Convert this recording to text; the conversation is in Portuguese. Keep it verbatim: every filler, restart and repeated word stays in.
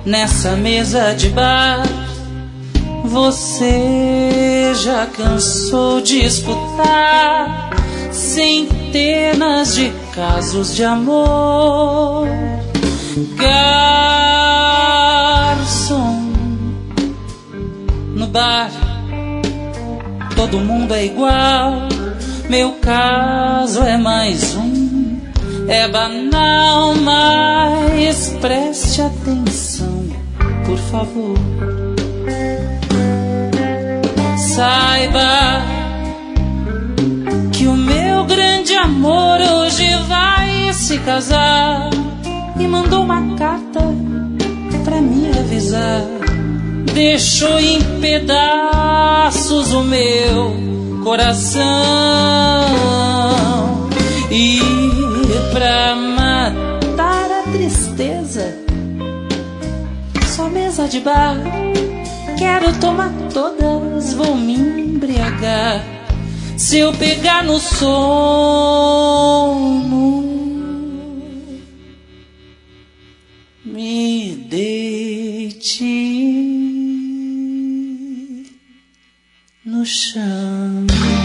nessa mesa de bar. Você já cansou de escutar centenas de casos de amor. Garçom, no bar todo mundo é igual. Meu caso é mais um, é banal, mas preste atenção, por favor. Saiba que o meu grande amor hoje vai se casar e mandou uma carta pra me avisar. Deixou em pedaços o meu coração e pra matar a tristeza, só mesa de bar. Quero tomar todas, vou me embriagar. Se eu pegar no sono, me deite no chão.